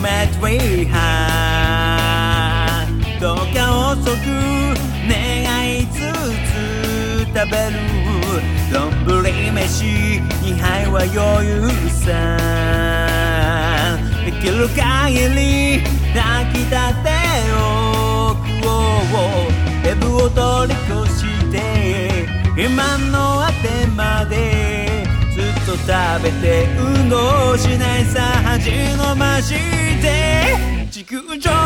met we have どうか遅く願いつつ食べる丼飯2杯は余裕さできる限り炊きたてを食おうデブを通り越して今のあてまでずっと食べて運動しないさ恥のまして地球上